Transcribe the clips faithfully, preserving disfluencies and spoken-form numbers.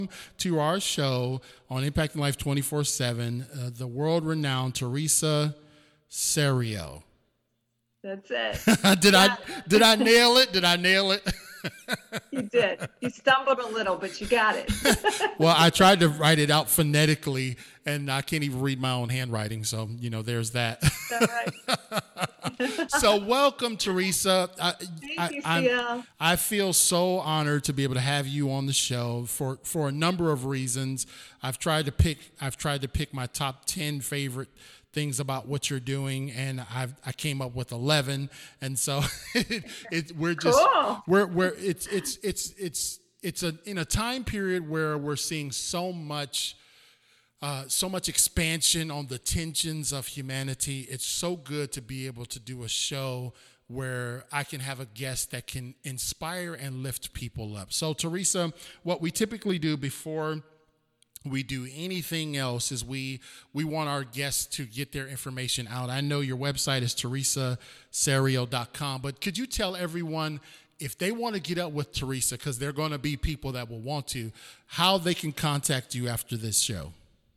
to our show on Impacting Life twenty-four seven, uh, the world-renowned Teresa Serio. That's it. did yeah. I did I nail it? Did I nail it? You did. You stumbled a little, but you got it. Well, I tried to write it out phonetically, and I can't even read my own handwriting. So, you know, there's that. That's right. So, welcome, Teresa. I, Thank I, you, I'm- Cia. I feel so honored to be able to have you on the show for, for a number of reasons. I've tried to pick. I've tried to pick my top ten favorite things about what you're doing, and I've I came up with eleven, and so it, it we're just Cool. we're we're it's it's it's it's it's a in a time period where we're seeing so much uh, so much expansion on the tensions of humanity. It's so good to be able to do a show where I can have a guest that can inspire and lift people up. So, Teresa, what we typically do before we do anything else is we we want our guests to get their information out. I know your website is teresa serio dot com, but could you tell everyone, if they want to get up with Teresa, because there are going to be people that will want to, how they can contact you after this show?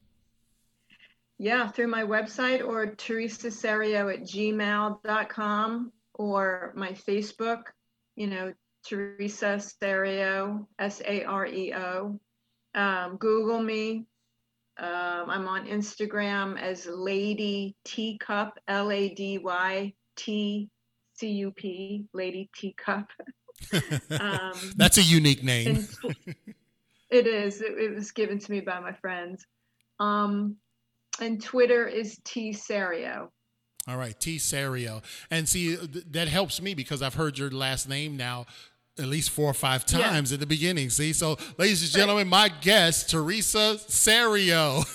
Yeah, through my website or teresa serio at gmail dot com or my Facebook, you know, Teresa Serio, S A R E O. Um, Google me. Um, I'm on Instagram as Lady Teacup, L A D Y T C U P, Lady Teacup. um, That's a unique name. It is. It, it was given to me by my friends. Um, and Twitter is T Serio. All right, T Serio. And see, th- that helps me because I've heard your last name now at least four or five times yeah. at the beginning. See, so ladies and gentlemen, my guest, Teresa Serio.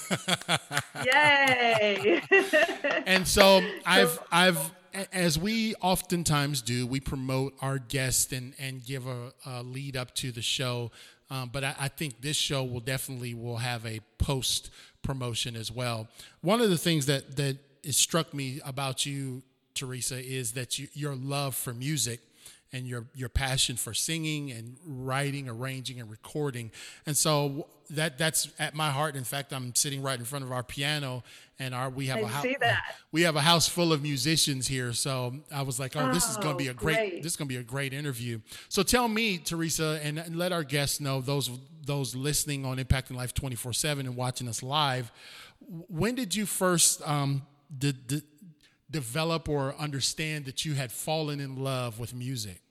Yay! And so I've, I've, as we oftentimes do, we promote our guest and, and give a, a lead up to the show. Um, but I, I think this show will definitely will have a post promotion as well. One of the things that, that it struck me about you, Teresa, is that you, your love for music and your your passion for singing and writing, arranging, and recording. And so that that's at my heart. In fact, I'm sitting right in front of our piano, and our we have I a house see that. we have a house full of musicians here. So I was like, oh, this is going to be a great, great. this is going to be a great interview. So tell me, Teresa, and, and let our guests know, those those listening on Impacting Life twenty-four seven and watching us live, when did you first um, did, did develop or understand that you had fallen in love with music?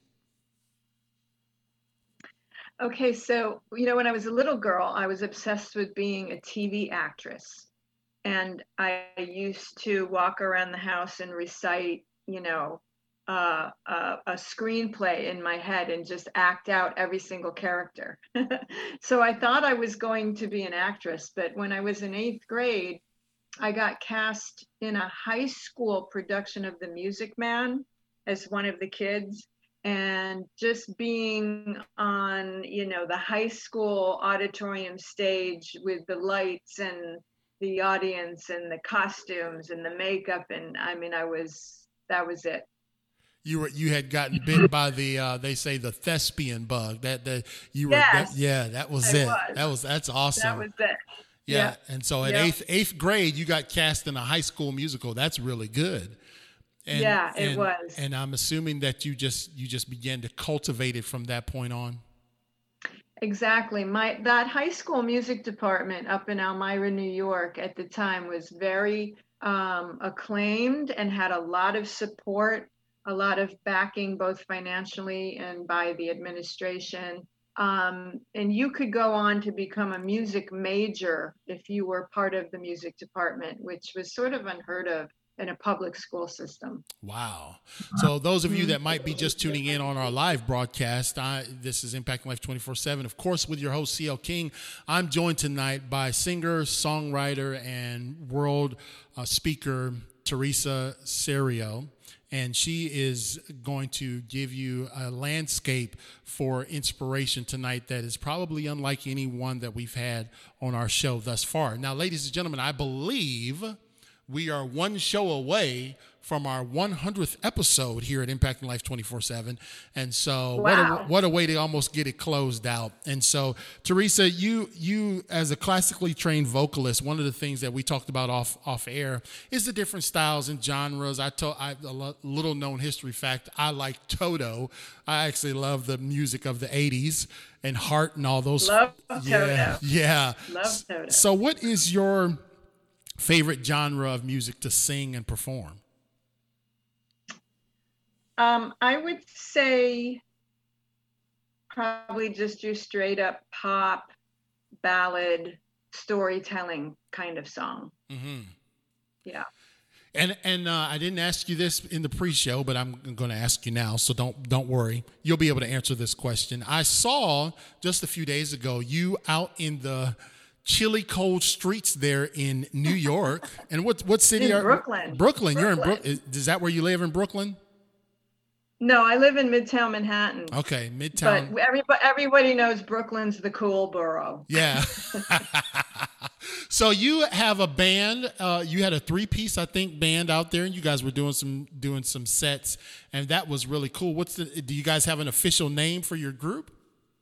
Okay, so, you know, when I was a little girl, I was obsessed with being a T V actress. And I used to walk around the house and recite, you know, uh, uh, a screenplay in my head and just act out every single character. So I thought I was going to be an actress, but when I was in eighth grade, I got cast in a high school production of The Music Man as one of the kids. And just being on, you know, the high school auditorium stage with the lights and the audience and the costumes and the makeup. And I mean, I was, that was it. You were, you had gotten bit by the, uh, they say the thespian bug that, that you were, Yes, that, yeah, that was I it. was. That was, that's awesome. That was it. Yeah. Yep. And so at Yep. eighth, eighth grade, you got cast in a high school musical. That's really good. And, Yeah, it and, was. And I'm assuming that you just, you just began to cultivate it from that point on. Exactly. My that high school music department up in Elmira, New York at the time was very um, acclaimed and had a lot of support, a lot of backing, both financially and by the administration. Um, and you could go on to become a music major if you were part of the music department, which was sort of unheard of in a public school system. Wow. So those of you that might be just tuning in on our live broadcast, I, this is Impacting Life twenty-four seven, of course, with your host, C L King. I'm joined tonight by singer, songwriter, and world uh, speaker, Teresa Serio. And she is going to give you a landscape for inspiration tonight that is probably unlike any one that we've had on our show thus far. Now, ladies and gentlemen, I believe we are one show away from our one hundredth episode here at Impacting Life twenty-four seven. And so Wow. what a, what a way to almost get it closed out. And so, Teresa, you you as a classically trained vocalist, one of the things that we talked about off off air is the different styles and genres. I told I, a lo- little known history fact, I like Toto. I actually love the music of the eighties and Heart and all those. Love yeah, Toto. Yeah. Love Toto. So what is your favorite genre of music to sing and perform? Um, I would say probably just your straight up pop, ballad, storytelling kind of song. Mm-hmm. Yeah. And and uh, I didn't ask you this in the pre-show, but I'm going to ask you now, so don't don't worry. You'll be able to answer this question. I saw just a few days ago you out in the chilly cold streets there in New York. And what what city in are Brooklyn. Brooklyn. You're in Brooklyn. Brooklyn. Is that where you live in Brooklyn? No, I live in Midtown Manhattan. Okay, Midtown. But everybody, everybody knows Brooklyn's the cool borough. Yeah. So you have a band. Uh, you had a three-piece, I think, band out there, and you guys were doing some doing some sets, and that was really cool. What's the? Do you guys have an official name for your group?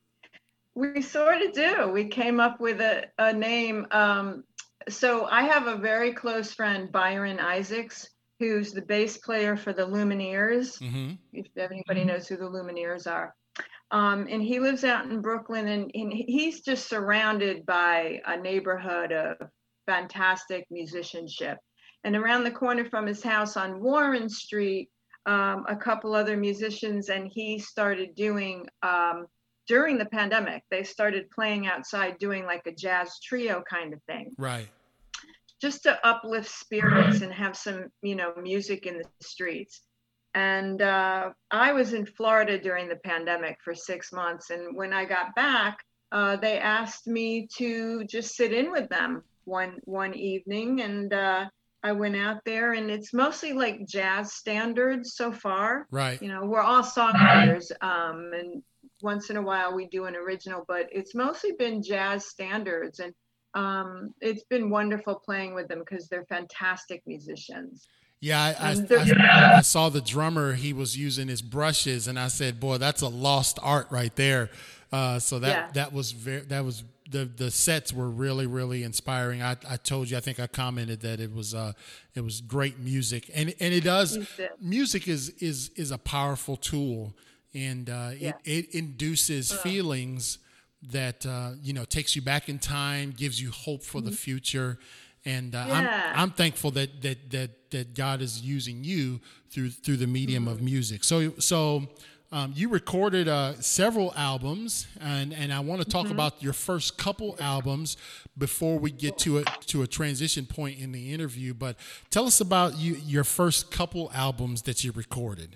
We sort of do. We came up with a, a name. Um, so I have a very close friend, Byron Isaacs, who's the bass player for the Lumineers, Mm-hmm. if anybody knows who the Lumineers are. Um, and he lives out in Brooklyn, and, and he's just surrounded by a neighborhood of fantastic musicianship. And around the corner from his house on Warren Street, um, a couple other musicians, and he started doing, um, during the pandemic, they started playing outside, doing like a jazz trio kind of thing. Right. Just to uplift spirits and have some, you know, music in the streets. And uh, I was in Florida during the pandemic for six months. And when I got back, uh, they asked me to just sit in with them one one evening. And uh, I went out there, and it's mostly like jazz standards so far. Right. You know, we're all songwriters, um, and once in a while we do an original, but it's mostly been jazz standards. And um, it's been wonderful playing with them because they're fantastic musicians. Yeah, I, And I, there's- I, I saw the drummer. He was using his brushes, and I said, "Boy, that's a lost art right there." Uh, so that Yeah. that was very that was the the sets were really really inspiring. I, I told you, I think I commented that it was uh it was great music, and and it does You did. music is is is a powerful tool, and uh, Yeah. it it induces feelings that uh, you know takes you back in time, gives you hope for the future. And uh, Yeah. I'm I'm thankful that that that that God is using you through through the medium of music. So so um, you recorded uh, several albums, and, and I want to talk about your first couple albums before we get to a to a transition point in the interview. But tell us about you your first couple albums that you recorded.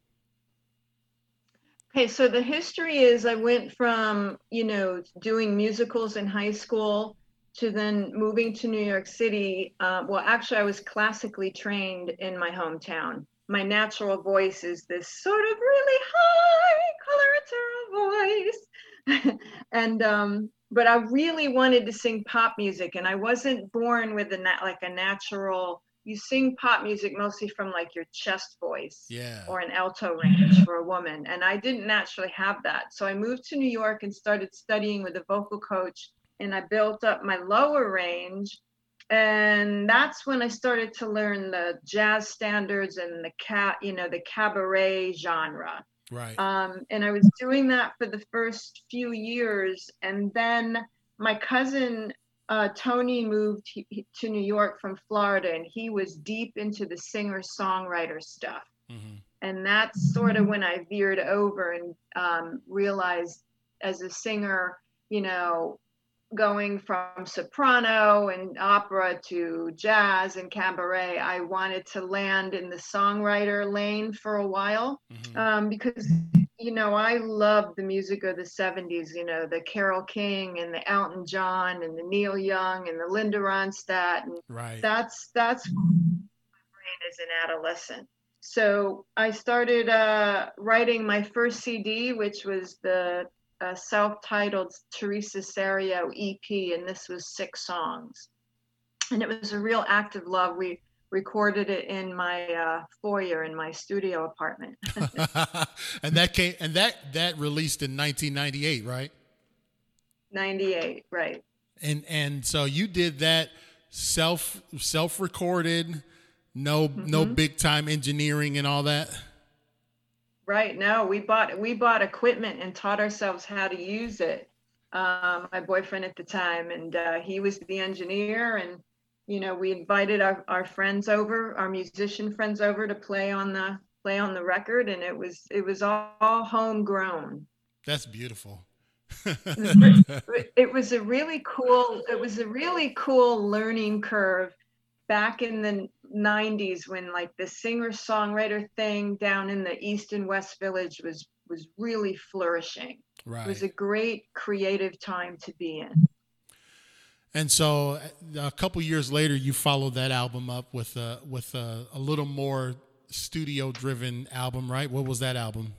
Okay, so the history is I went from, you know, doing musicals in high school to then moving to New York City. Uh, well, actually, I was classically trained in my hometown. My natural voice is this sort of really high coloratura voice. and, um, but I really wanted to sing pop music, and I wasn't born with a nat- like a natural, you sing pop music mostly from like your chest voice. Yeah. Or an alto range for a woman. And I didn't naturally have that. So I moved to New York and started studying with a vocal coach, and I built up my lower range. And that's when I started to learn the jazz standards and the cat, you know, the cabaret genre. Right. Um, and I was doing that for the first few years. And then my cousin, uh, Tony, moved he, he- to New York from Florida, and he was deep into the singer-songwriter stuff. Mm-hmm. And that's sort of when I veered over and um, realized as a singer, you know, going from soprano and opera to jazz and cabaret, I wanted to land in the songwriter lane for a while Mm-hmm. um, because, you know, I love the music of the seventies, you know, the Carole King and the Elton John and the Neil Young and the Linda Ronstadt. And Right. that's, that's my brain as an adolescent. So I started uh, writing my first C D, which was the uh, self-titled Teresa Serio E P, and this was six songs. And it was a real act of love. We recorded it in my uh, foyer in my studio apartment. And that came and that that released in nineteen ninety-eight, right? ninety-eight, right. And and so you did that self self recorded, no no hmm big time engineering and all that. Right. No, we bought we bought equipment and taught ourselves how to use it. Um, my boyfriend at the time, and uh, he was the engineer, and you know, we invited our, our friends over, our musician friends over to play on the play on the record, and it was it was all, all homegrown. That's beautiful. It was, re- it was a really cool it was a really cool learning curve back in the nineties when like the singer songwriter thing down in the East and West Village was was really flourishing. It was Right. a great creative time to be in. And so a couple years later, you followed that album up with a with a, a little more studio driven album, right? What was that album?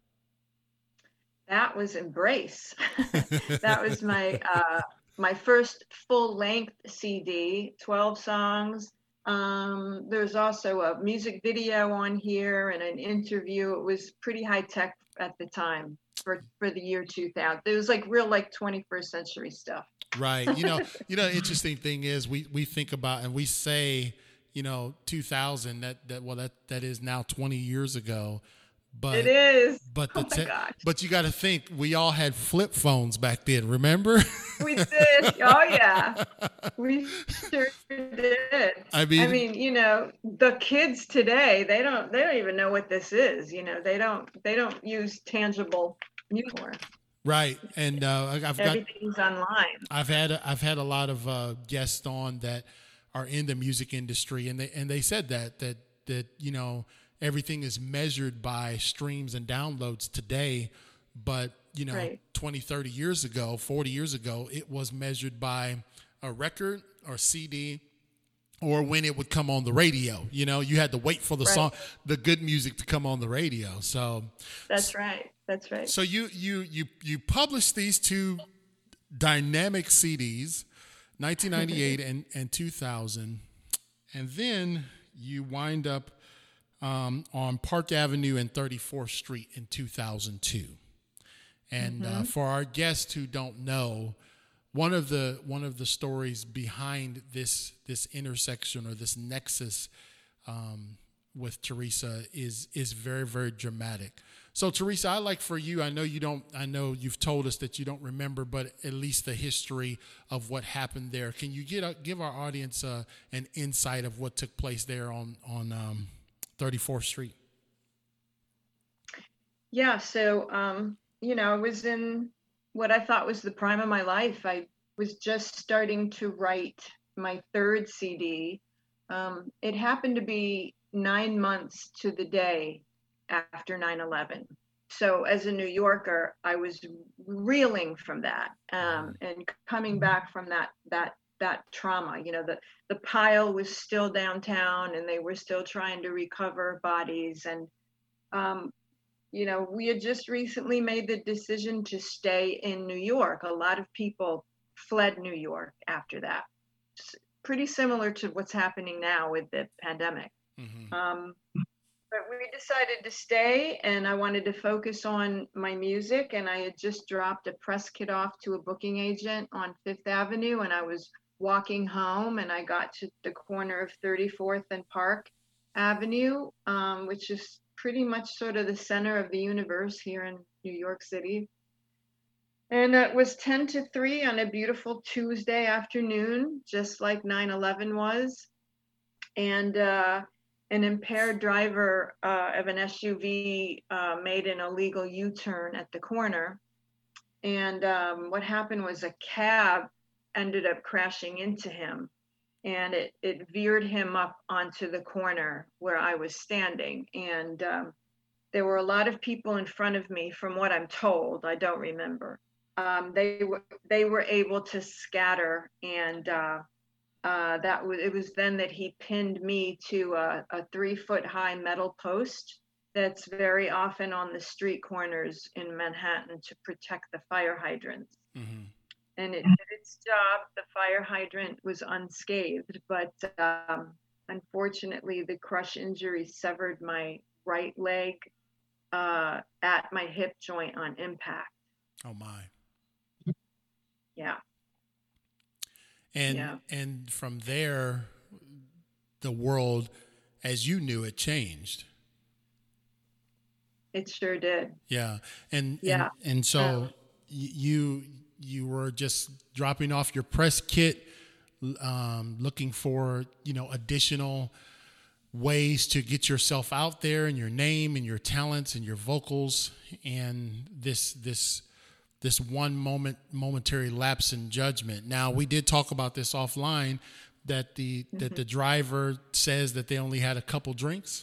That was Embrace. That was my uh, my first full length C D, twelve songs. Um, there's also a music video on here and an interview. It was pretty high tech at the time for for the year two thousand. It was like real like twenty-first century stuff. Right. You know, you know, interesting thing is we, we think about and we say, you know, two thousand that, that, well, that, that is now twenty years ago, It but, is. but the, Oh my te- gosh. but you got to think we all had flip phones back then. Remember? We did. Oh yeah. We sure did. I I mean, mean, you know, the kids today, they don't they don't even know what this is. You know, they don't they don't use tangible music anymore. right. And, uh, I- I've got, Everything's online. I've had, a- I've had a lot of, uh, guests on that are in the music industry and they, and they said that, that, that, you know, everything is measured by streams and downloads today, but you know, Right. twenty, thirty years ago, forty years ago, it was measured by a record or C D or when it would come on the radio. You know, you had to wait for the Right. song, the good music to come on the radio. So, That's right. That's right. so you, you, you, you published these two dynamic C Ds, nineteen ninety-eight and, and two thousand. And then you wind up um, on Park Avenue and thirty-fourth Street in two thousand two. And uh, for our guests who don't know, one of the one of the stories behind this this intersection or this nexus um, with Teresa is is very very dramatic. So Teresa, I'd like for you. I know you don't. I know you've told us that you don't remember, but at least the history of what happened there. Can you get a, give our audience uh, an insight of what took place there on on um, thirty-fourth Street? Yeah, so um, you know, I was in what I thought was the prime of my life. I was just starting to write my third C D. Um, it happened to be nine months to the day after nine eleven. So as a New Yorker, I was reeling from that um, and coming back from that that that trauma. You know, the the pile was still downtown, and they were still trying to recover bodies. And um, you know, we had just recently made the decision to stay in New York. A lot of people fled New York after that. It's pretty similar to what's happening now with the pandemic. Mm-hmm. Um, but we decided to stay, and I wanted to focus on my music. And I had just dropped a press kit off to a booking agent on Fifth Avenue, and I was walking home, and I got to the corner of thirty-fourth and Park Avenue, um, which is pretty much sort of the center of the universe here in New York City. And it was ten to three on a beautiful Tuesday afternoon, just like nine eleven was. And uh, an impaired driver uh, of an S U V uh, made an illegal U-turn at the corner. And um, what happened was a cab ended up crashing into him, and it, it veered him up onto the corner where I was standing. And um, there were a lot of people in front of me, from what I'm told. I don't remember. Um, they were they were able to scatter, and uh, uh, that was it was then that he pinned me to a, a three foot high metal post that's very often on the street corners in Manhattan to protect the fire hydrants. Mm-hmm. And it did its job. The fire hydrant was unscathed, but um, unfortunately, the crush injury severed my right leg uh, at my hip joint on impact. Oh my. Yeah. And Yeah. and from there, the world as you knew it changed. It sure did. Yeah. And and Yeah. and so Um, y- you you were just dropping off your press kit, um, looking for, you know, additional ways to get yourself out there and your name and your talents and your vocals, and this this this one moment momentary lapse in judgment. Now, we did talk about this offline, that the that mhm. the driver says that they only had a couple drinks.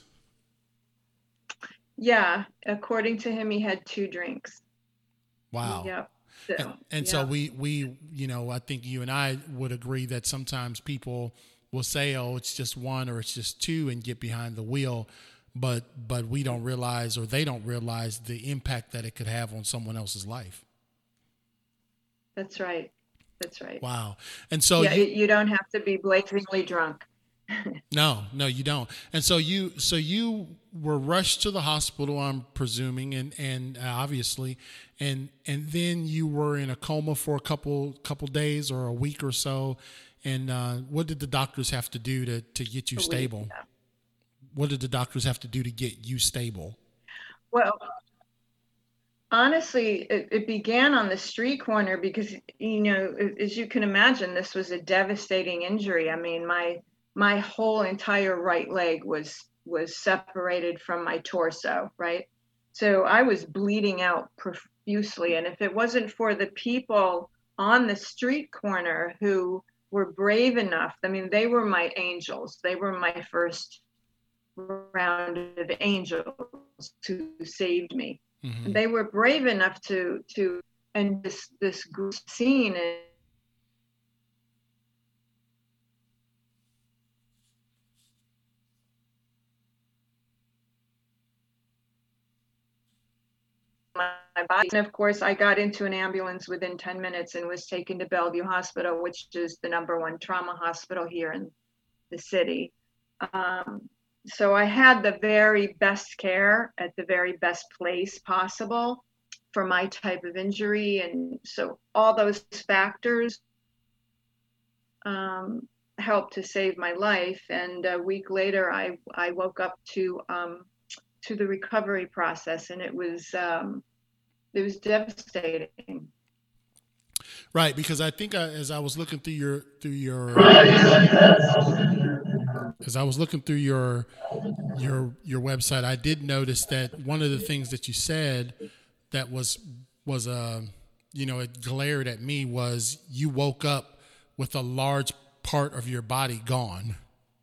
Yeah. According to him, he had two drinks. Wow. Yep. And, So, and so yeah. we we you know, I think you and I would agree that sometimes people will say, oh, it's just one or it's just two, and get behind the wheel, but but we don't realize, or they don't realize, the impact that it could have on someone else's life. That's right. That's right. Wow. And so Yeah. you It, you don't have to be blatantly drunk. no, no, you don't. And so you, so you were rushed to the hospital, I'm presuming, and and uh, obviously, and and then you were in a coma for a couple couple days or a week or so. And uh, what did the doctors have to do to to get you A week. stable? Yeah. What did the doctors have to do to get you stable? Well, honestly, it, it began on the street corner because, you know, a- as you can imagine, this was a devastating injury. I mean, my my whole entire right leg was was separated from my torso, right? So I was bleeding out profusely, and if it wasn't for the people on the street corner who were brave enough, I mean, they were my angels. They were my first round of angels who saved me. And Hmm. they were brave enough to to and this this scene in my body. And of course, I got into an ambulance within ten minutes and was taken to Bellevue Hospital, which is the number one trauma hospital here in the city. Um, so I had the very best care at the very best place possible for my type of injury. And so all those factors um, helped to save my life. And a week later, I, I woke up to um, to the recovery process, and it was um, it was devastating. Right, because I think I, as I was looking through your through your as I was looking through your your your website, I did notice that one of the things that you said that was was uh, you know, it glared at me, was you woke up with a large part of your body gone,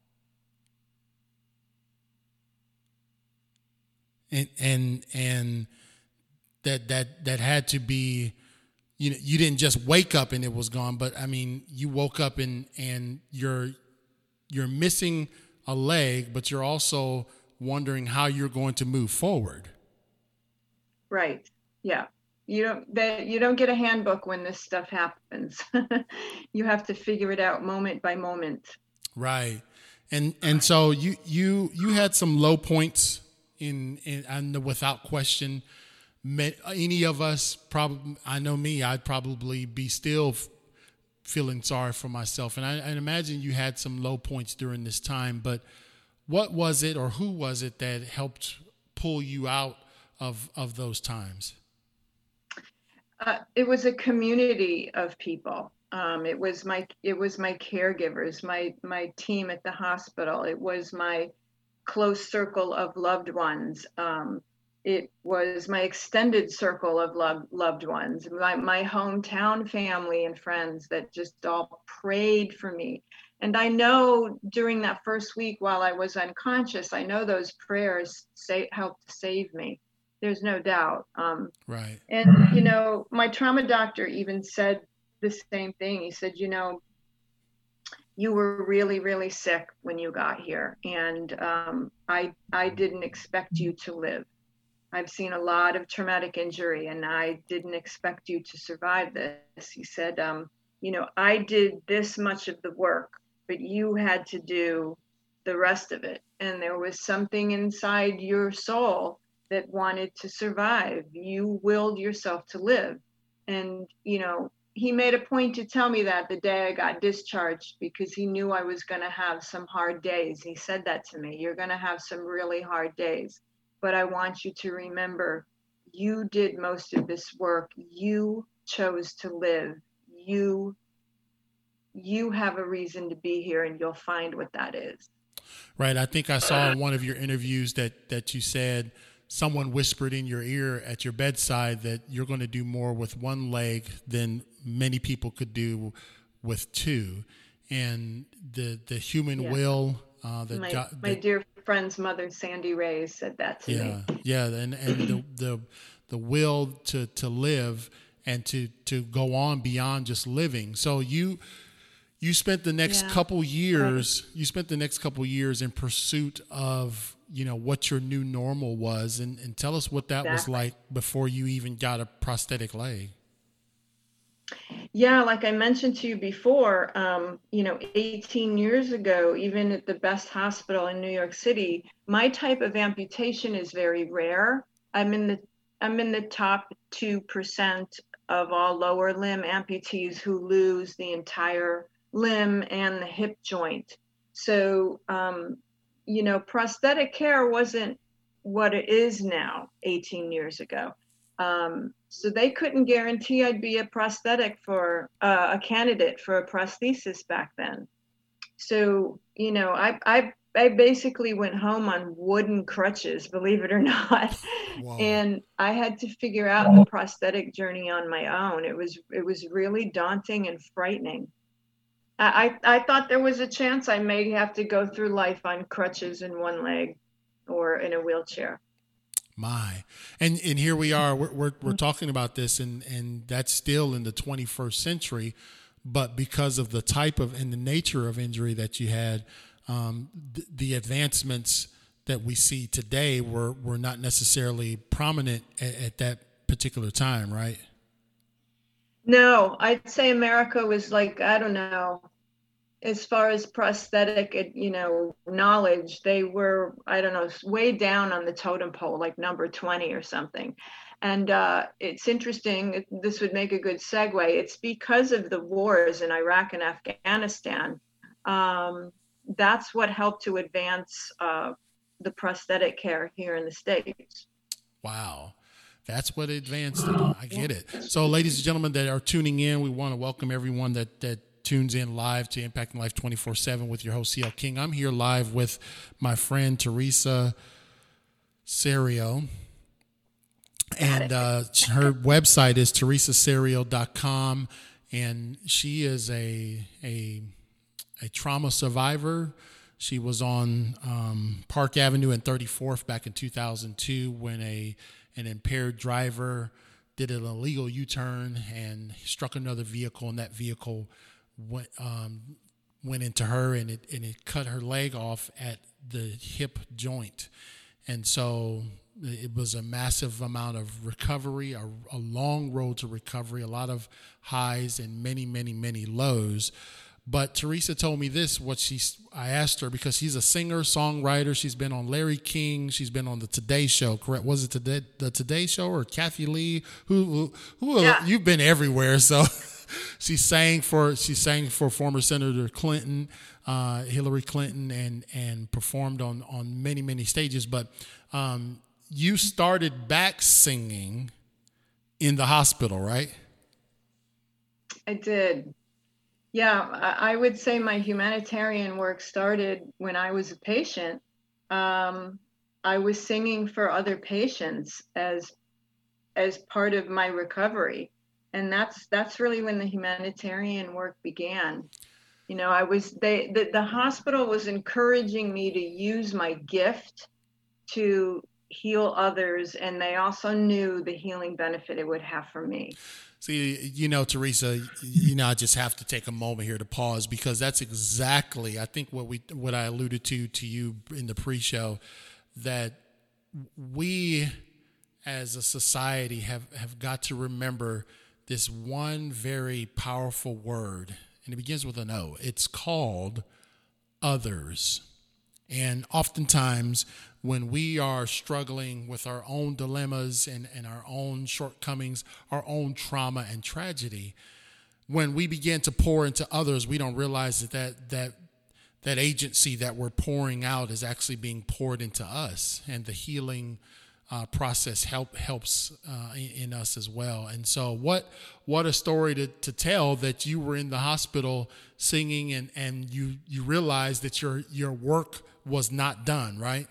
and and and that that that had to be, you know, you didn't just wake up and it was gone, but I mean, you woke up and and you're you're missing a leg, but you're also wondering how you're going to move forward. Right. Yeah. You don't that you don't get a handbook when this stuff happens. You have to figure it out moment by moment. Right. And and so you you you had some low points in in and without question, me- any of us probably, I know me, I'd probably be still f- feeling sorry for myself. And I, I imagine you had some low points during this time, but what was it, or who was it that helped pull you out of of those times? Uh, it was a community of people. Um, it was my it was my caregivers, my my team at the hospital. It was my close circle of loved ones. Um, it was my extended circle of loved loved ones, my my hometown family and friends that just all prayed for me. And I know during that first week while I was unconscious, I know those prayers say, helped save me. There's no doubt. Um, Right. and, you know, my trauma doctor even said the same thing. He said, you know, you were really, really sick when you got here. And um, I, I didn't expect you to live. I've seen a lot of traumatic injury, and I didn't expect you to survive this. He said, um, you know, I did this much of the work, but you had to do the rest of it. And there was something inside your soul that wanted to survive. You willed yourself to live. And, you know, he made a point to tell me that the day I got discharged, because he knew I was going to have some hard days. He said that to me, you're going to have some really hard days, but I want you to remember, you did most of this work. You chose to live. You, you have a reason to be here, and you'll find what that is. Right. I think I saw in one of your interviews that, that you said someone whispered in your ear at your bedside that you're going to do more with one leg than many people could do with two. And the, the human yeah. will, uh, the, my, jo- my the, dear friend's mother, Sandy Ray, said that to yeah, me. Yeah. And, and the, the, the will to, to live and to, to go on beyond just living. So you, You spent the next yeah. couple years, you spent the next couple years in pursuit of, you know, what your new normal was. And, and tell us what that exactly. was like before you even got a prosthetic leg. Yeah, like I mentioned to you before, um, you know, eighteen years ago, even at the best hospital in New York City, my type of amputation is very rare. I'm in the I'm in the top two percent of all lower limb amputees who lose the entire limb and the hip joint. So, um, you know, prosthetic care wasn't what it is now eighteen years ago. Um, so they couldn't guarantee I'd be a prosthetic for uh, a candidate for a prosthesis back then. So, you know, I, I, I basically went home on wooden crutches, believe it or not. Wow. And I had to figure out the prosthetic journey on my own. It was, it was really daunting and frightening. I, I thought there was a chance I may have to go through life on crutches in one leg or in a wheelchair. My, and and here we are, we're, we're, we're talking about this, and, and that's still in the twenty-first century, but because of the type of and the nature of injury that you had, um, th- the advancements that we see today were, were not necessarily prominent at, at that particular time, right? No, I'd say America was like, I don't know, as far as prosthetic, you know, knowledge, they were, I don't know, way down on the totem pole, like number twenty or something. And uh, it's interesting, this would make a good segue. It's because of the wars in Iraq and Afghanistan. Um, that's what helped to advance uh, the prosthetic care here in the States. Wow. That's what advanced it. I get it. So, ladies and gentlemen that are tuning in, we want to welcome everyone that that tunes in live to Impacting Life twenty-four seven with your host, C L King. I'm here live with my friend, Teresa Serio. And uh, her website is teresa serio dot com. And she is a, a, a trauma survivor. She was on um, Park Avenue and thirty-fourth back in two thousand two when a an impaired driver did an illegal U-turn and struck another vehicle, and that vehicle went um, went into her, and it and it cut her leg off at the hip joint. And so it was a massive amount of recovery, a, a long road to recovery, a lot of highs and many, many, many lows. But Teresa told me this, what she, I asked her, because she's a singer, songwriter. She's been on Larry King. She's been on the Today Show, correct? Was it today, the Today Show or Kathy Lee? Who, who, who yeah. You've been everywhere. So she sang for, she sang for former Senator Clinton, uh, Hillary Clinton, and, and performed on, on many, many stages. But um, you started back singing in the hospital, right? I did. Yeah, I would say my humanitarian work started when I was a patient. Um, I was singing for other patients as as part of my recovery, and that's that's really when the humanitarian work began. You know, I was they the, the hospital was encouraging me to use my gift to heal others, and they also knew the healing benefit it would have for me. See, you know, Teresa, you know, I just have to take a moment here to pause, because that's exactly, I think what we, what I alluded to, to you in the pre-show, that we as a society have, have got to remember this one very powerful word, and it begins with an O. It's called others. And oftentimes, when we are struggling with our own dilemmas and, and our own shortcomings, our own trauma and tragedy, when we begin to pour into others, we don't realize that that, that that agency that we're pouring out is actually being poured into us, and the healing uh, process help helps uh, in, in us as well. And so, what what a story to, to tell that you were in the hospital singing, and, and you you realized that your your work was not done, right?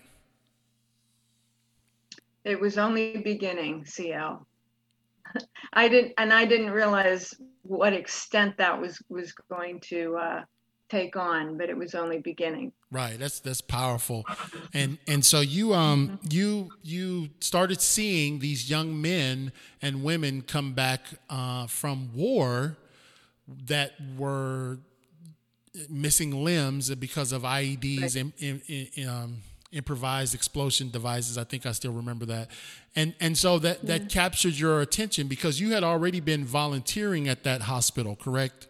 It was only beginning, C L. I didn't, and I didn't realize what extent that was was going to uh, take on, but it was only beginning. Right. That's that's powerful. And and so you um you you started seeing these young men and women come back uh, from war that were missing limbs because of I E Ds and in, in, in, um, improvised explosion devices. I think I still remember that. And and so that, that yeah. captured your attention because you had already been volunteering at that hospital, correct?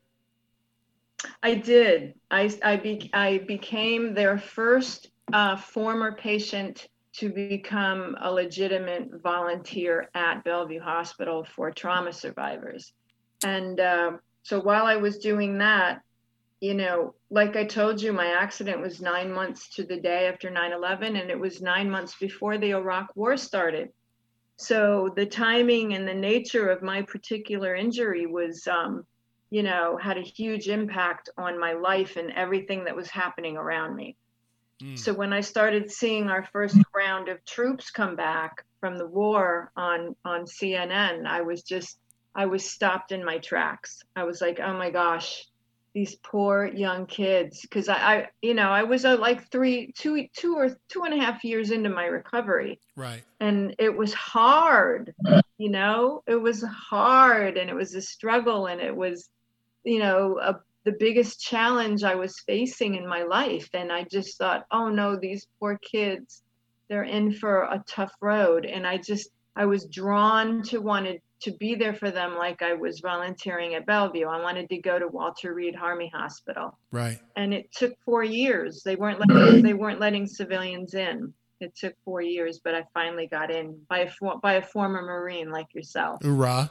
I did. I, I, be, I became their first uh, former patient to become a legitimate volunteer at Bellevue Hospital for trauma survivors. And uh, so while I was doing that, you know, like I told you, my accident was nine months to the day after nine eleven, and it was nine months before the Iraq War started. So the timing and the nature of my particular injury was, um, you know, had a huge impact on my life and everything that was happening around me. Mm. So when I started seeing our first round of troops come back from the war on, on C N N, I was just, I was stopped in my tracks. I was like, oh my gosh, these poor young kids. Cause I, I you know, I was uh, like three, two, two or two and a half years into my recovery. Right. And it was hard, you know, it was hard and it was a struggle and it was, you know, a, the biggest challenge I was facing in my life. And I just thought, oh no, these poor kids, they're in for a tough road. And I just, I was drawn to wanted to be there for them like I was volunteering at Bellevue. I wanted to go to Walter Reed Army Hospital. Right. And it took four years. They weren't letting, they weren't letting civilians in. It took four years, but I finally got in by a for, by a former Marine like yourself. Hoorah.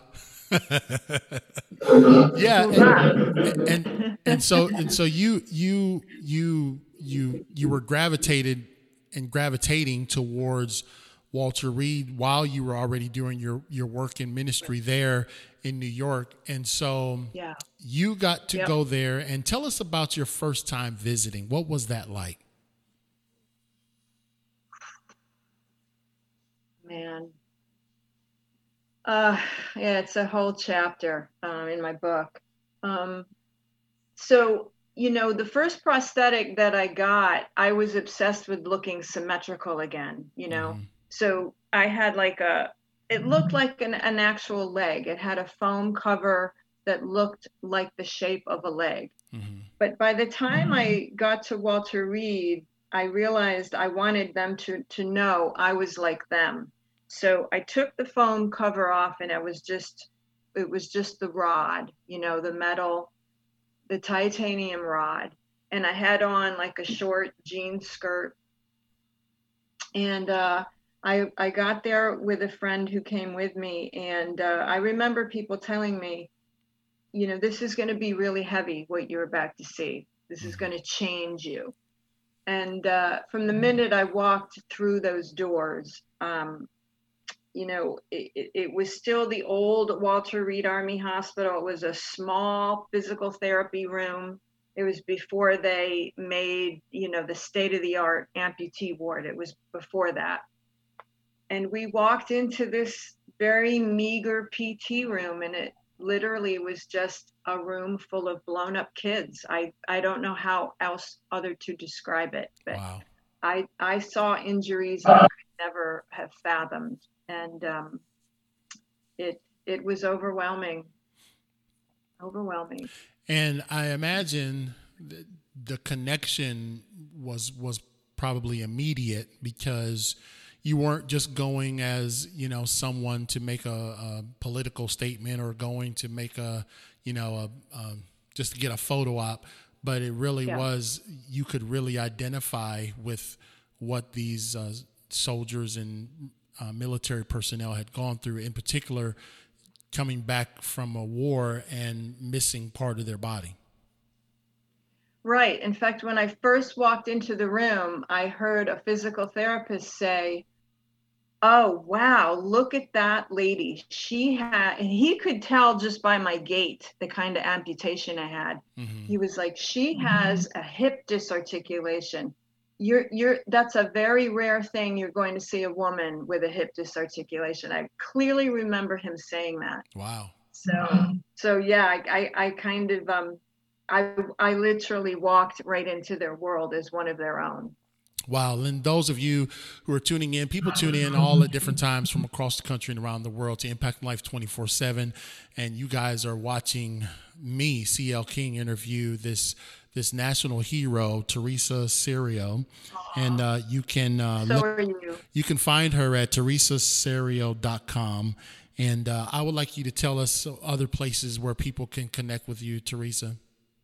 Yeah. And, and and so and so you you you you you were gravitated and gravitating towards Walter Reed while you were already doing your, your work in ministry there in New York. And so yeah. you got to yep. go there, and tell us about your first time visiting. What was that like? Man. Uh, yeah, it's a whole chapter um, in my book. Um, so, you know, the first prosthetic that I got, I was obsessed with looking symmetrical again, you know. Mm-hmm. So I had like a, it looked like an, an actual leg. It had a foam cover that looked like the shape of a leg. Mm-hmm. But by the time I got to Walter Reed, I realized I wanted them to, to know I was like them. So I took the foam cover off and it was just, it was just the rod, you know, the metal, the titanium rod. And I had on like a short jean skirt. And, uh, I, I got there with a friend who came with me, and uh, I remember people telling me, you know, this is going to be really heavy, what you're about to see. This is going to change you. And uh, from the minute I walked through those doors, um, you know, it, it was still the old Walter Reed Army Hospital. It was a small physical therapy room. It was before they made, you know, the state-of-the-art amputee ward. It was before that. And we walked into this very meager P T room, and it literally was just a room full of blown up kids. I, I don't know how else other to describe it, but wow. I, I saw injuries I could never have fathomed. And um, it, it was overwhelming, overwhelming. And I imagine the connection was, was probably immediate because you weren't just going as, you know, someone to make a, a political statement or going to make a, you know, a, a, just to get a photo op, but it really Yeah. was, you could really identify with what these uh, soldiers and uh, military personnel had gone through, in particular, coming back from a war and missing part of their body. Right. In fact, when I first walked into the room, I heard a physical therapist say, "Oh, wow, look at that lady. She had," and he could tell just by my gait, the kind of amputation I had. Mm-hmm. He was like, "She has a hip disarticulation. You're, you're, that's a very rare thing. You're going to see a woman with a hip disarticulation." I clearly remember him saying that. Wow. So, so yeah, I, I, I kind of, um, I, I literally walked right into their world as one of their own. Wow. And those of you who are tuning in, people tune in all at different times from across the country and around the world to Impact Life twenty-four seven. And you guys are watching me, C L King, interview this this national hero, Teresa Serio. And uh, you can uh, So look, are you. you can find her at teresa serio dot com. And uh, I would like you to tell us other places where people can connect with you, Teresa.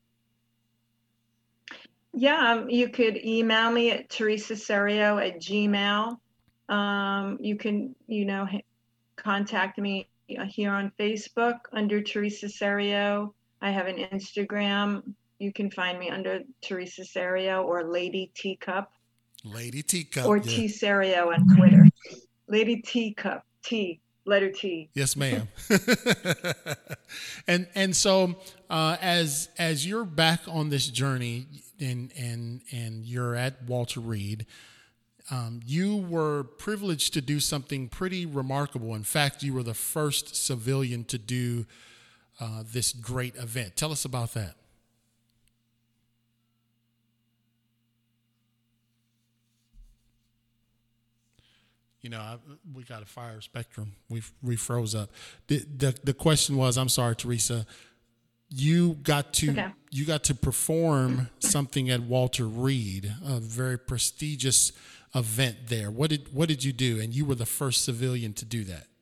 Yeah, um, you could email me at teresa serio at gmail. Um, you can, you know, h- contact me here on Facebook under Teresa Serio. I have an Instagram. You can find me under Teresa Serio or Lady Teacup Lady Teacup. or Yeah. T Serio on Twitter. Lady Teacup, T, letter T. Yes, ma'am. and and so uh, as as you're back on this journey and and and you're at Walter Reed, um, you were privileged to do something pretty remarkable. In fact, you were the first civilian to do uh, this great event. Tell us about that. You know, I, we got a fire spectrum. We we froze up. The, the the question was, I'm sorry, Teresa. You got to Okay. you got to perform something at Walter Reed, a very prestigious event there. What did what did you do? And you were the first civilian to do that.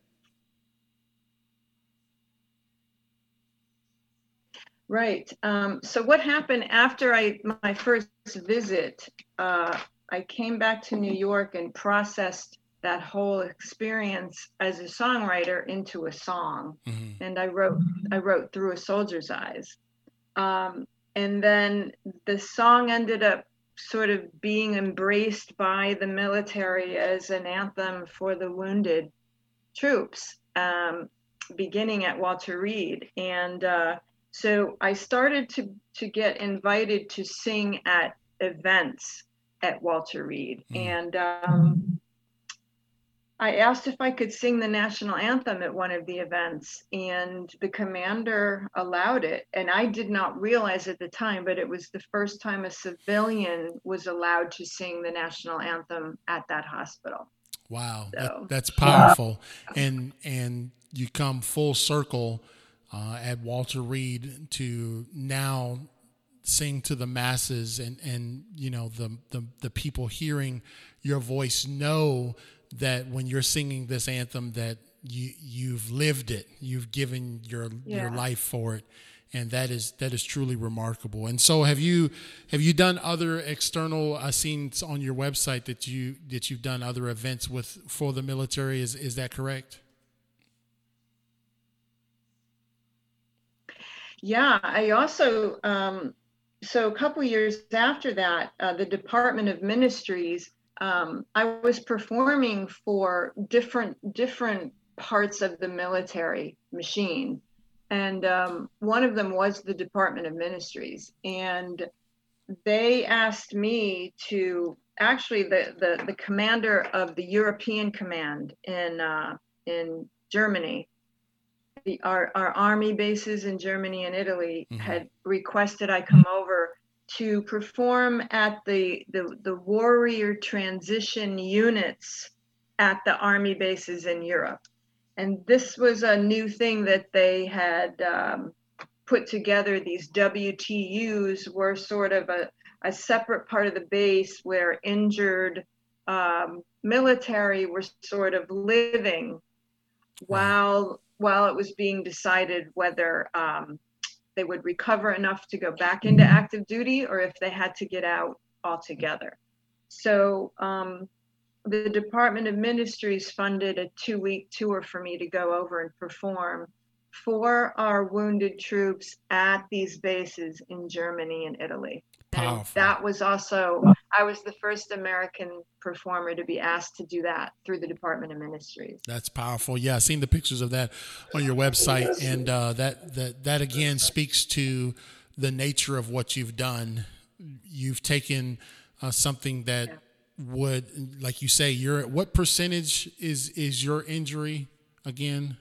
Right. Um, so what happened after I my first visit? Uh, I came back to New York and processed that whole experience as a songwriter into a song, Mm-hmm. and I wrote I wrote Through a Soldier's Eyes, um, and then the song ended up sort of being embraced by the military as an anthem for the wounded troops, um, beginning at Walter Reed, and uh, so I started to to get invited to sing at events at Walter Reed, Mm. and um, I asked if I could sing the national anthem at one of the events, and the commander allowed it. And I did not realize at the time, but it was the first time a civilian was allowed to sing the national anthem at that hospital. Wow, So, that, that's powerful, and and you come full circle uh, at Walter Reed to now sing to the masses, and and you know the the the people hearing your voice know that when you're singing this anthem that you you've lived it, you've given your yeah. your life for it, and that is that is truly remarkable. And so, have you have you done other external? I've seen on your website that you that you've done other events with for the military. Is is that correct? Yeah, I also, um, so a couple years after that, uh, the Department of Ministries, um, I was performing for different different parts of the military machine. And um, one of them was the Department of Ministries. And they asked me to, actually the, the, the commander of the European Command in, uh, in Germany, the, our, our army bases in Germany and Italy Mhm. had requested I come over to perform at the, the, the warrior transition units at the army bases in Europe. And this was a new thing that they had um, put together. These W T Us were sort of a, a separate part of the base where injured um, military were sort of living while while it was being decided whether um, they would recover enough to go back into active duty or if they had to get out altogether. So um, the Department of Ministries funded a two-week tour for me to go over and perform for our wounded troops at these bases in Germany and Italy. Powerful. And that was also, I was the first American performer to be asked to do that through the Department of Ministries. That's powerful. Yeah, I've seen the pictures of that on your website, and uh, that, that, that again speaks to the nature of what you've done. You've taken uh, something that yeah. would, like you say, you're, what percentage is, is your injury again?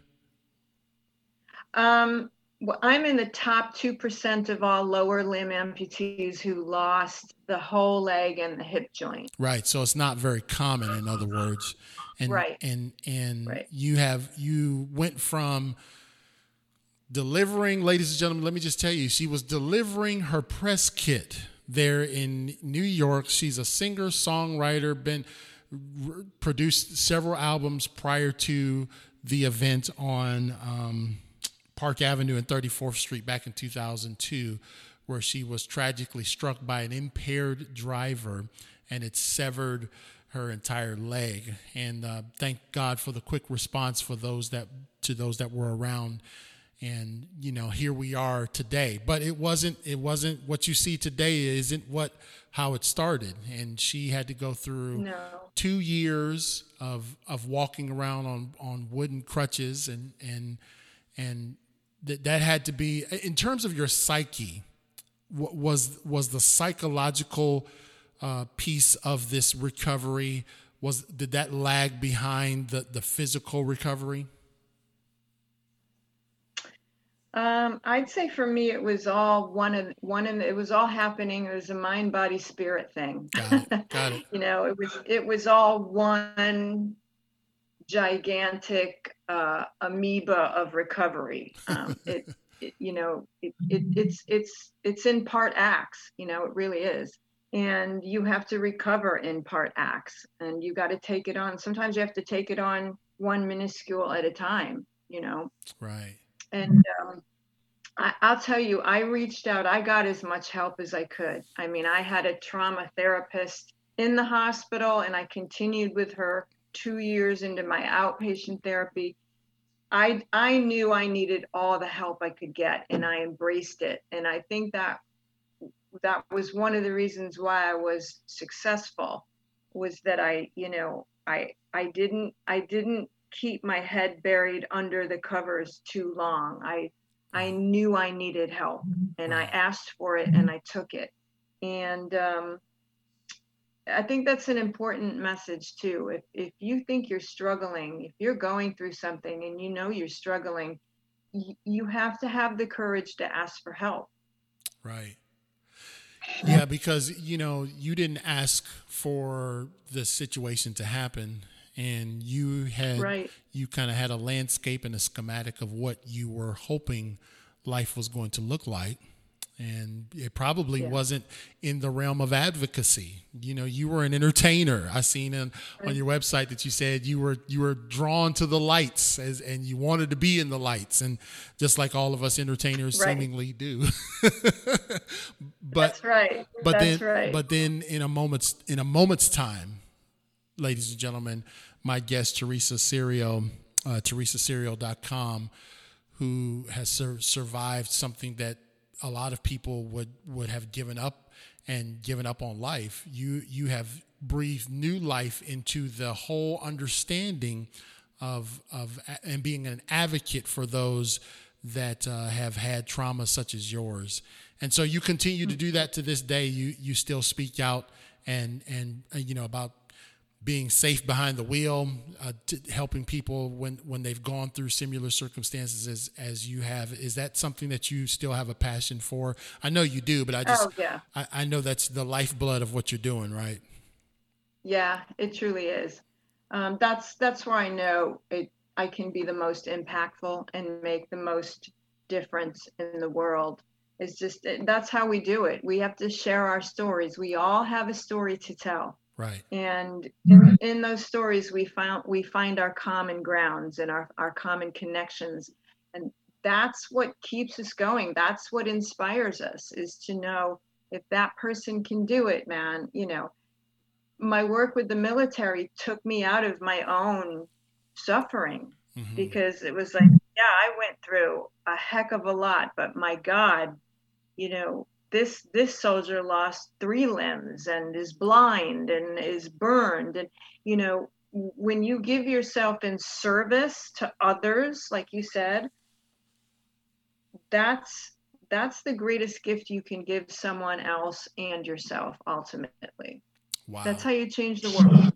Um, well, I'm in the top two percent of all lower limb amputees who lost the whole leg and the hip joint. Right. So it's not very common, in other words. And, right. And, and right. you have, you went from delivering, ladies and gentlemen, let me just tell you, she was delivering her press kit there in New York. She's a singer, songwriter, been r- produced several albums prior to the event on, um, Park Avenue and thirty-fourth Street back in two thousand two, where she was tragically struck by an impaired driver and it severed her entire leg. And uh, thank God for the quick response for those that to those that were around. And, you know, here we are today. But it wasn't it wasn't what you see today isn't what how it started. And she had to go through no. two years of of walking around on, on wooden crutches and and and that that had to be, in terms of your psyche, was was the psychological uh, piece of this recovery, was did that lag behind the, the physical recovery? Um, I'd say for me, it was all one of one, and it was all happening. It was a mind, body, spirit thing. Got it. Got it. You know, it was it was all one gigantic uh, amoeba of recovery. Um, it, it, you know, it, it, it's it's it's in part acts. You know, it really is, and you have to recover in part acts, and you got to take it on. Sometimes you have to take it on one minuscule at a time. You know, right. And um, I, I'll tell you, I reached out. I got as much help as I could. I mean, I had a trauma therapist in the hospital, and I continued with her two years into my outpatient therapy. I I knew I needed all the help I could get, and I embraced it. And I think that that was one of the reasons why I was successful, was that I, you know, I I didn't I didn't keep my head buried under the covers too long. I I knew I needed help, and I asked for it, and I took it. And um, I think that's an important message too. If if you think you're struggling, if you're going through something and you know you're struggling, y- you have to have the courage to ask for help. Right. Yeah, because, you know, you didn't ask for the situation to happen, and you had, right. you kind of had a landscape and a schematic of what you were hoping life was going to look like. And it probably yeah. wasn't in the realm of advocacy. You know, you were an entertainer. I seen in, on your website that you said you were you were drawn to the lights, as, and you wanted to be in the lights, and just like all of us entertainers right. seemingly do. but, That's right. But That's then, right. but then, in a moment's in a moment's time, ladies and gentlemen, my guest Teresa Cirio, uh, Teresa Cirio dot com, who has sur- survived something that a lot of people would, would have given up and given up on life. You you have breathed new life into the whole understanding of of and being an advocate for those that uh, have had trauma such as yours. And so you continue to do that to this day. You you still speak out and and uh, you know, about being safe behind the wheel, uh, t- helping people when, when they've gone through similar circumstances as, as you have. Is that something that you still have a passion for? I know you do, but I just, oh, yeah. I, I know that's the lifeblood of what you're doing, right? Yeah, it truly is. Um, that's, that's where I know it, I can be the most impactful and make the most difference in the world. It's just, that's how we do it. We have to share our stories. We all have a story to tell. Right. And in, in those stories, we found we find our common grounds and our, our common connections. And that's what keeps us going. That's what inspires us, is to know if that person can do it, man. You know, my work with the military took me out of my own suffering, mm-hmm. because it was like, yeah, I went through a heck of a lot, but my God, you know, this this soldier lost three limbs and is blind and is burned. And, you know, when you give yourself in service to others, like you said, that's that's the greatest gift you can give someone else and yourself, ultimately. Wow. That's how you change the world.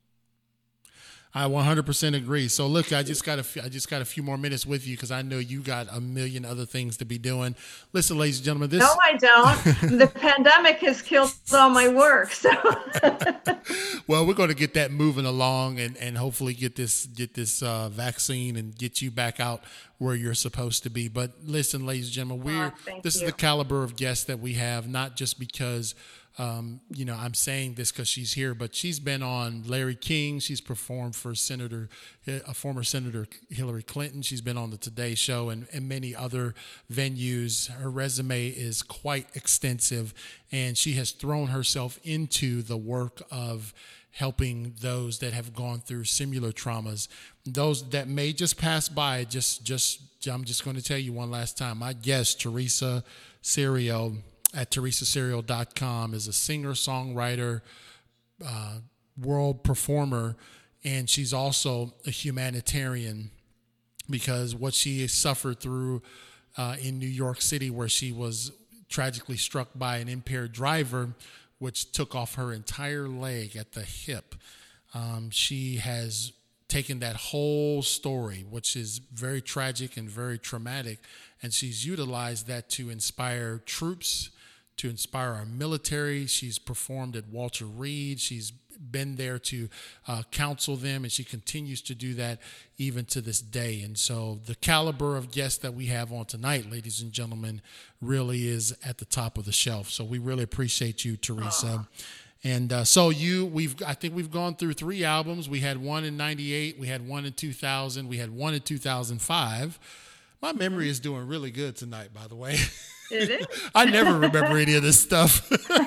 I one hundred percent agree. So look, I just got a few, I just got a few more minutes with you because I know you got a million other things to be doing. Listen, ladies and gentlemen, this. No, I don't. The pandemic has killed all my work. So. Well, we're going to get that moving along, and, and hopefully get this get this uh, vaccine and get you back out where you're supposed to be. But listen, ladies and gentlemen, we're oh, this you. is the caliber of guests that we have, not just because. Um, you know, I'm saying this because she's here, but she's been on Larry King. She's performed for Senator, a former Senator Hillary Clinton. She's been on the Today Show and, and many other venues. Her resume is quite extensive, and she has thrown herself into the work of helping those that have gone through similar traumas. Those that may just pass by, just, just, I'm just going to tell you one last time. My guest, Teresa Serio, at teresa serio dot com, is a singer, songwriter, uh, world performer, and she's also a humanitarian, because what she suffered through uh, in New York City, where she was tragically struck by an impaired driver, which took off her entire leg at the hip. Um, she has taken that whole story, which is very tragic and very traumatic, and she's utilized that to inspire troops, to inspire our military. She's performed at Walter Reed. She's been there to uh, counsel them, and she continues to do that even to this day. And so the caliber of guests that we have on tonight, ladies and gentlemen, really is at the top of the shelf. So we really appreciate you, Teresa. Oh. And uh, so you, we've, I think we've gone through three albums. We had one in ninety-eight, we had one in two thousand, we had one in two thousand five. My memory is doing really good tonight, by the way. It is. I never remember any of this stuff.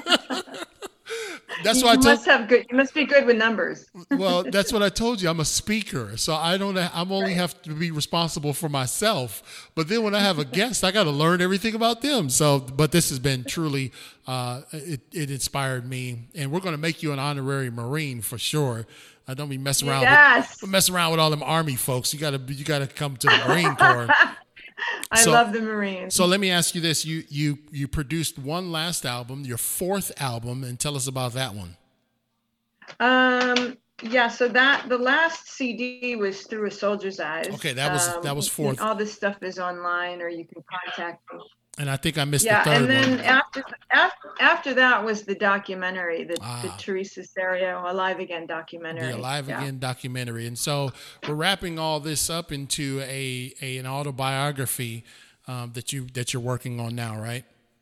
That's you why I told, must have good. You must be good with numbers. Well, that's what I told you. I'm a speaker, so I don't. I'm only right. have to be responsible for myself. But then when I have a guest, I got to learn everything about them. So, but this has been truly. Uh, it, it inspired me, and we're going to make you an honorary Marine for sure. I don't be messing around. Yes. With, messing around with all them Army folks. You got to. You got to come to the Marine Corps. I so, love the Marines. So let me ask you this: you you you produced one last album, your fourth album, and tell us about that one. Um. Yeah. So that the last C D was Through a Soldier's Eyes. Okay, that was um, that was fourth. All this stuff is online, or you can contact me. And I think I missed yeah, the third one. and then one. after after after that was the documentary, the, ah. the Teresa Serio Alive Again documentary. The Alive yeah. Again documentary. And so we're wrapping all this up into a, a an autobiography um, that you that you're working on now, right?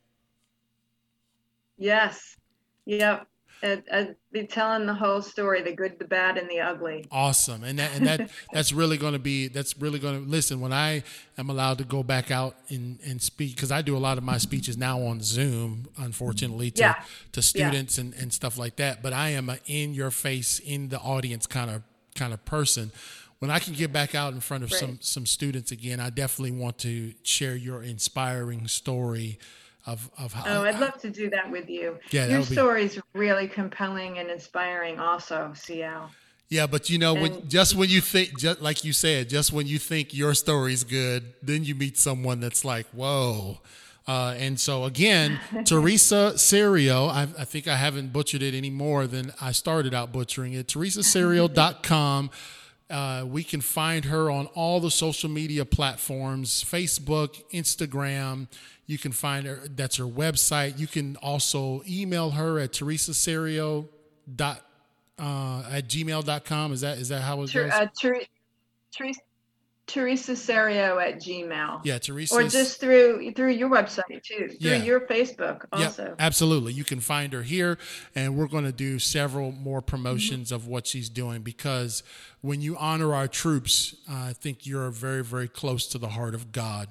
Yes. Yep. I'd, I'd be telling the whole story, the good, the bad, and the ugly. Awesome. And that, and that, that's really going to be, that's really going to, listen, when I am allowed to go back out and, and speak, because I do a lot of my speeches now on Zoom, unfortunately, to, yeah. to students yeah. and, and stuff like that. But I am an in your face, in the audience kind of, kind of person. When I can get back out in front of right. some, some students again, I definitely want to share your inspiring story Of, of how, oh, I'd love to do that with you. Yeah, your be, story is really compelling and inspiring also, C L. Yeah, but you know, and, when just when you think, just like you said, just when you think your story's good, then you meet someone that's like, whoa. Uh, and so again, Teresa Serio, I, I think I haven't butchered it any more than I started out butchering it. teresa serio dot com. Uh, we can find her on all the social media platforms, Facebook, Instagram. You can find her. That's her website. You can also email her at teresa serio dot uh, at gmail dot com. Is that is that how it Ter- goes? Uh, ter- ter- Teresa Serio at Gmail. Yeah, Teresa. Or just through through your website too, through yeah. your Facebook also. Yep, absolutely. You can find her here, and we're going to do several more promotions mm-hmm. of what she's doing, because when you honor our troops, uh, I think you're very, very close to the heart of God.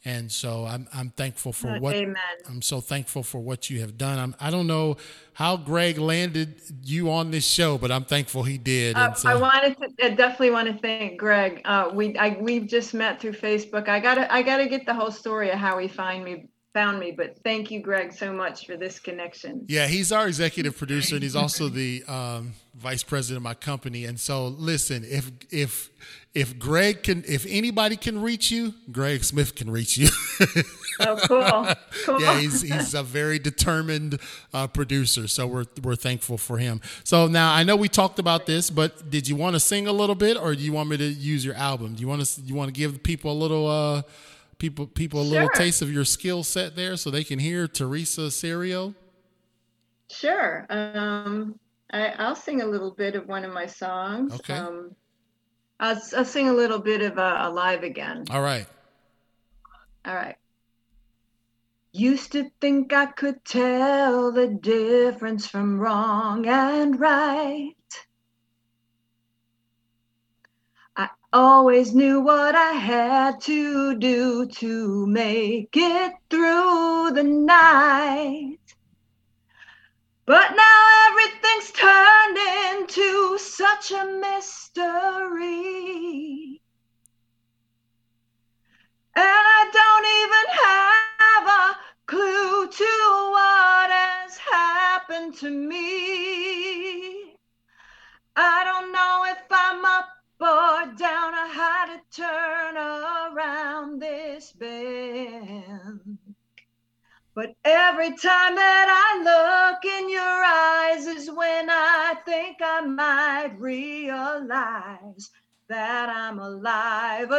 And so I'm I'm thankful for Uh, what Amen. I'm so thankful for what you have done. I'm, I don't know how Greg landed you on this show, but I'm thankful he did. Uh, And I so wanted to I definitely want to thank Greg. Uh, we I we've just met through Facebook. I gotta I gotta get the whole story of how he find me found me. But thank you, Greg, so much for this connection. yeah, he's our executive producer, and he's also the um, vice president of my company. And so, listen, if if if Greg can, if anybody can reach you, Greg Smith can reach you. Oh, cool, cool. Yeah, he's he's a very determined uh, producer, so we're we're thankful for him. So now I know we talked about this, but did you want to sing a little bit, or do you want me to use your album? Do you want to you want to give people a little uh, people people a little Sure. taste of your skill set there, so they can hear Teresa Serio? Sure. Um, I, I'll sing a little bit of one of my songs. Okay. Um, I'll, I'll sing a little bit of uh, Alive Again. All right. All right. Used to think I could tell the difference from wrong and right. I always knew what I had to do to make it through the night. But now everything's turned into such a mystery. And I don't even have a clue to what has happened to me. I don't know if I'm up or down or how to turn around this bend. But every time that I look in your eyes is when I think I might realize that I'm alive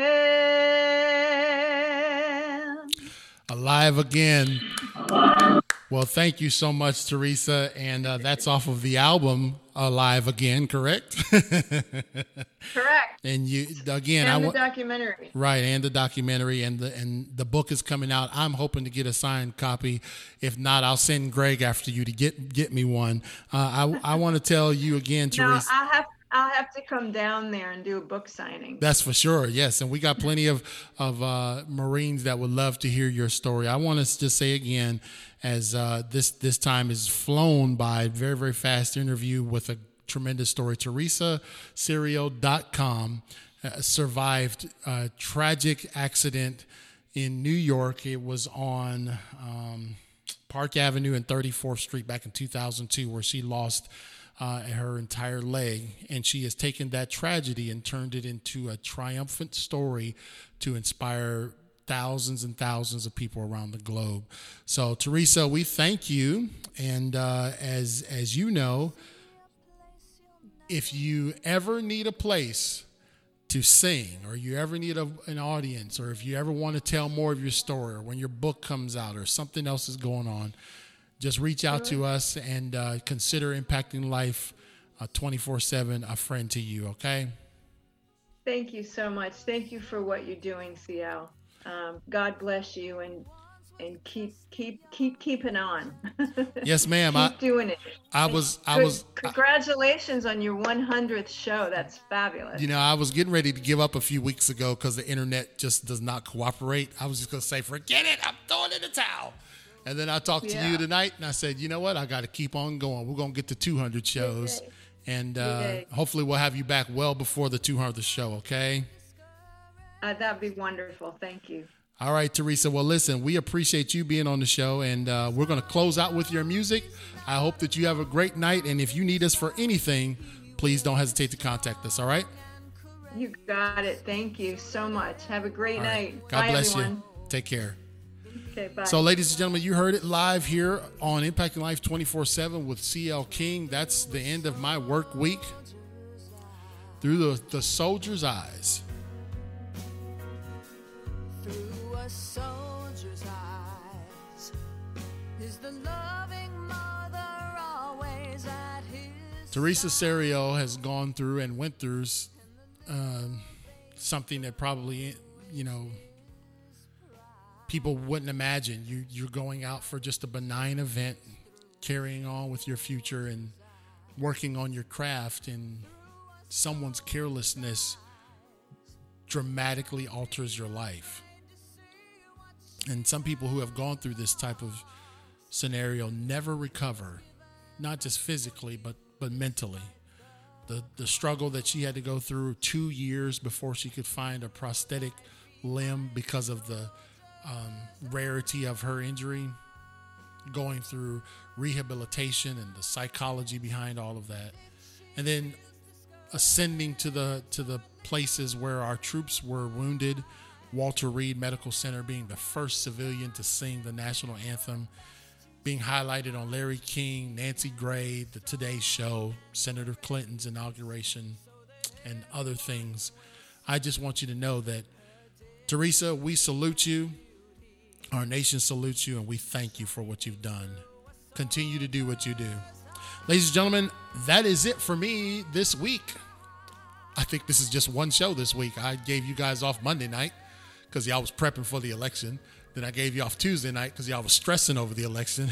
again. Alive again. Well, thank you so much, Teresa. And uh, that's off of the album Alive Again, correct? Correct. And you again, And I the want documentary. right, and the documentary, and the and the book is coming out. I'm hoping to get a signed copy. If not, I'll send Greg after you to get get me one. Uh, I I want to tell you again, No, Teresa. I'll have I'll have to come down there and do a book signing. That's for sure. Yes, and we got plenty of of uh, Marines that would love to hear your story. I want to just say again, as uh, this this time is flown by, very very fast interview with a tremendous story. Teresa Serio dot com uh, survived a tragic accident in New York. It was on um, Park Avenue and thirty-fourth Street back in two thousand two, where she lost Uh, her entire leg, and she has taken that tragedy and turned it into a triumphant story to inspire thousands and thousands of people around the globe. So, Teresa, we thank you, and uh, as as you know, if you ever need a place to sing, or you ever need a, an audience, or if you ever want to tell more of your story, or when your book comes out, or something else is going on, just reach out to us and uh, consider Impacting Life uh, twenty-four seven a friend to you, okay? Thank you so much. Thank you for what you're doing, C L. Um, God bless you, and and keep keep keep keeping on. Yes, ma'am. Keep I, doing it. I was, I Good- was, Congratulations on your one hundredth show. That's fabulous. you know, I was getting ready to give up a few weeks ago because the internet just does not cooperate. I was just going to say, forget it. I'm throwing in the towel. And then I talked to Yeah. you tonight, and I said, you know what? I got to keep on going. We're going to get to two hundred shows. Yay. And uh, Yay. hopefully we'll have you back well before the two hundredth show, okay? Uh, that'd be wonderful. Thank you. All right, Teresa. Well, listen, we appreciate you being on the show, and uh, we're going to close out with your music. I hope that you have a great night, and if you need us for anything, please don't hesitate to contact us, all right? You got it. Thank you so much. Have a great All right. night. God Bye, bless everyone. you. Take care. Okay, bye. So, ladies and gentlemen, you heard it live here on Impacting Life twenty-four seven with C L King. That's the end of my work week. Through the, the soldier's eyes. Through a soldier's eyes is the loving mother always at his Teresa Serio has gone through and went through um, something that probably, you know, people wouldn't imagine. You, you're going out for just a benign event, carrying on with your future and working on your craft, and someone's carelessness dramatically alters your life. And some people who have gone through this type of scenario never recover, not just physically, but, but mentally. The, the struggle that she had to go through two years before she could find a prosthetic limb because of the um, rarity of her injury, going through rehabilitation and the psychology behind all of that. And then ascending to the to the places where our troops were wounded, Walter Reed Medical Center being the first civilian to sing the national anthem, being highlighted on Larry King, Nancy Gray, the Today Show, Senator Clinton's inauguration, and other things. I just want you to know that, Teresa, we salute you. Our nation salutes you, and we thank you for what you've done. Continue to do what you do. Ladies and gentlemen, that is it for me this week. I think this is just one show this week. I gave you guys off Monday night because y'all was prepping for the election. Then I gave you off Tuesday night because y'all was stressing over the election.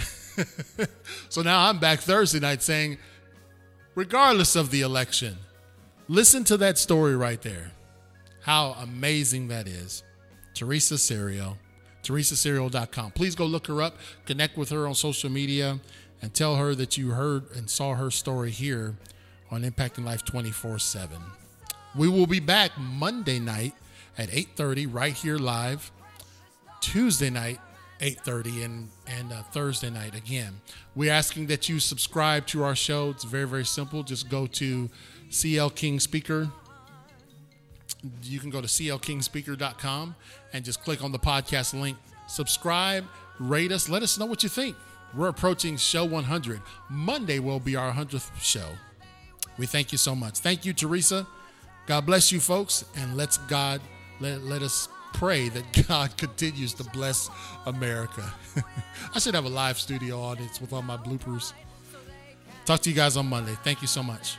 So now I'm back Thursday night saying, regardless of the election, listen to that story right there. How amazing that is. Teresa Serial, teresa serial dot com. Please go look her up, connect with her on social media, and tell her that you heard and saw her story here on Impacting Life twenty-four seven. We will be back Monday night at eight thirty right here live. Tuesday night, eight thirty, and, and uh, Thursday night again. We're asking that you subscribe to our show. It's very, very simple. Just go to C L King Speaker. You can go to c l king speaker dot com and just click on the podcast link. Subscribe, rate us, let us know what you think. We're approaching show one hundred. Monday will be our hundredth show. We thank you so much. Thank you, Teresa. God bless you, folks, and let's God let, let us pray that God continues to bless America. I should have a live studio audience with all my bloopers. Talk to you guys on Monday. Thank you so much.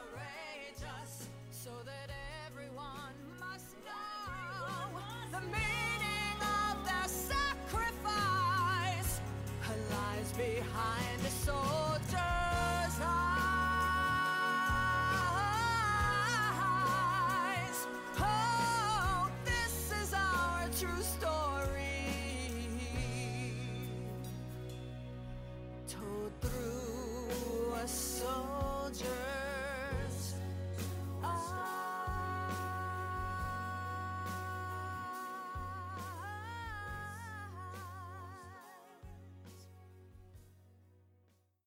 Behind the soldier's eyes. Oh, this is our true story, told through a soldier's